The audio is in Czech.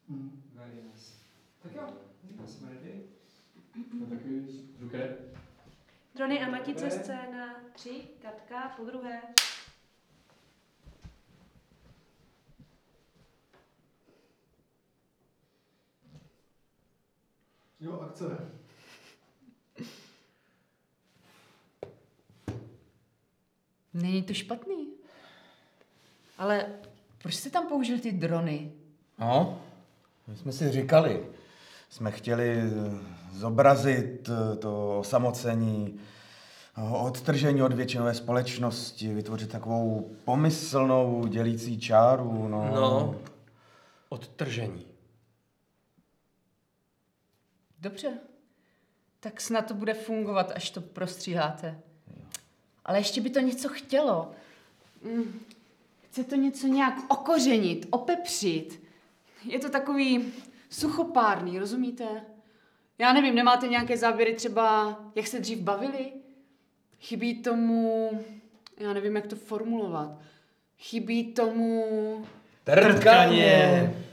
Very nice. Tak jo, jsme ready. No taky Zucker. Drony a matice, scéna 3, Katka, podruhé. Jo, akce. Není to špatný. Ale proč jste tam použil ty drony? No, my jsme si říkali, jsme chtěli zobrazit to osamocení, odtržení od většinové společnosti, vytvořit takovou pomyslnou dělící čáru, no. No, odtržení. Dobře. Tak snad to bude fungovat, až to prostříháte. Ale ještě by to něco chtělo. Chce to něco nějak okořenit, opepřit. Je to takový suchopárný, rozumíte? Já nevím, nemáte nějaké záběry třeba, jak se dřív bavili? Chybí tomu, já nevím, jak to formulovat. Chybí tomu... Trtkaně!